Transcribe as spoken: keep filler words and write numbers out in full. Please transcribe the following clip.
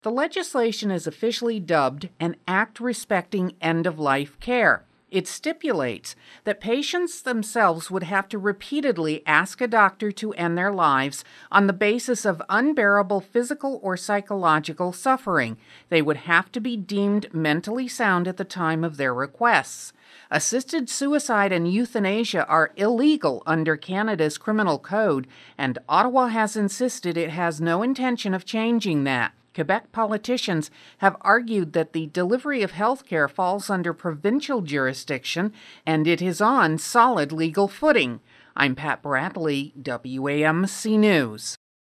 The legislation is officially dubbed an Act Respecting End-of-Life Care. It stipulates that patients themselves would have to repeatedly ask a doctor to end their lives on the basis of unbearable physical or psychological suffering. They would have to be deemed mentally sound at the time of their requests. Assisted suicide and euthanasia are illegal under Canada's criminal code, and Ottawa has insisted it has no intention of changing that. Quebec politicians have argued that the delivery of health care falls under provincial jurisdiction and it is on solid legal footing. I'm Pat Bradley, W A M C News.